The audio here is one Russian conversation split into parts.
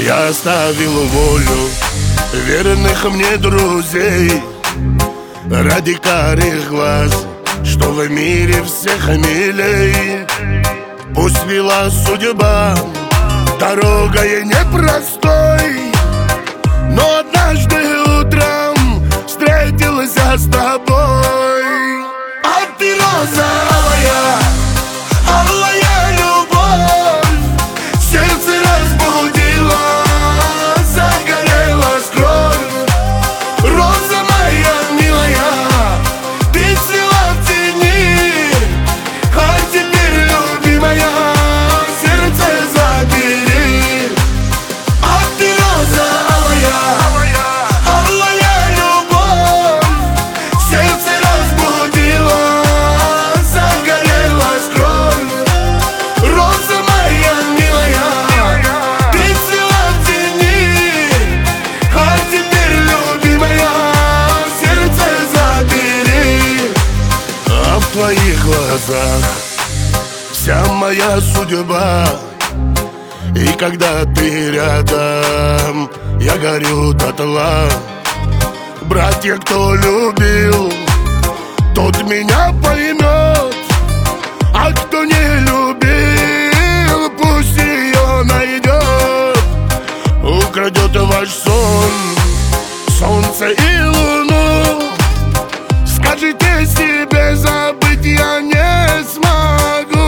Я оставил волю верных мне друзей ради карих глаз, что в мире всех милей. Пусть вела судьба дорогой непростой, но однажды утром встретился с тобой. А ты роза алая, алая любовь, сердце разбудила, загорелась кровь. Роза моя милая, ты цвела в тени, а теперь, любимая, сердце забери. А ты роза алая, алая любовь, сердце разбудила, загорелась кровь. Роза моя милая, ты цвела в тени, а теперь, любимая, сердце забери. А в твоих глазах вся моя судьба, и когда ты рядом, я горю дотла. Братья, кто любил, тот меня поймет, а кто не любил, пусть ее найдет. Украдет ваш сон, солнце и луну. Скажите себе, забыть я не смогу.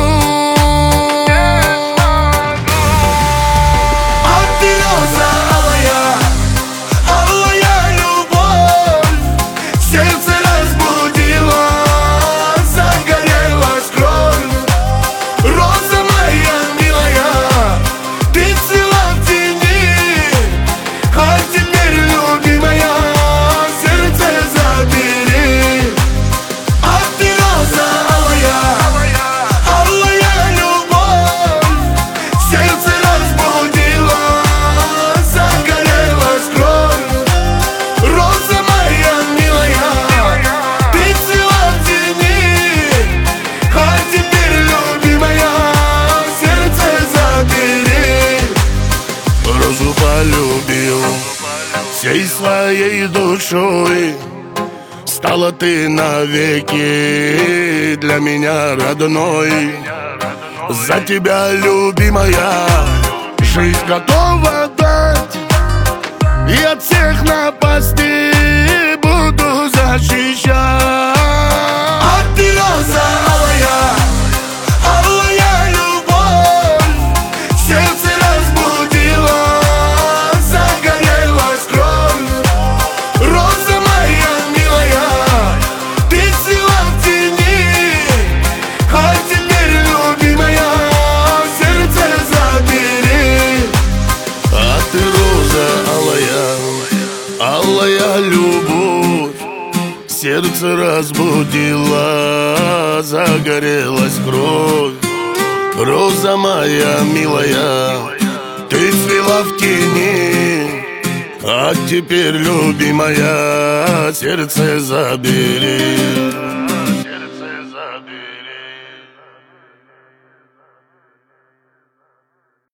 А ты роза алая, алая любовь, сердце разбудила, загорелась кровь. Роза моя милая, ты цвела в тени, а теперь, любимая, сердце забери. А ты роза алая, алая любовь, сердце разбудила, загорелась кровь. Роза моя милая, ты цвела в тени, а теперь, любимая, сердце забери. Розу полюбил всей своей душой, стала ты навеки для меня родной. За тебя, любимая, жизнь готова дать, и от всех напастей буду защищать. А ты роза алая, алая любовь, сердце разбудила, загорелась кровь. Роза моя милая, ты цвела в тени, а теперь, любимая, сердце забери. А ты роза алая, алая любовь, сердце разбудила, загорелась кровь. Роза моя милая, ты цвела в тени, а теперь, любимая, сердце забери.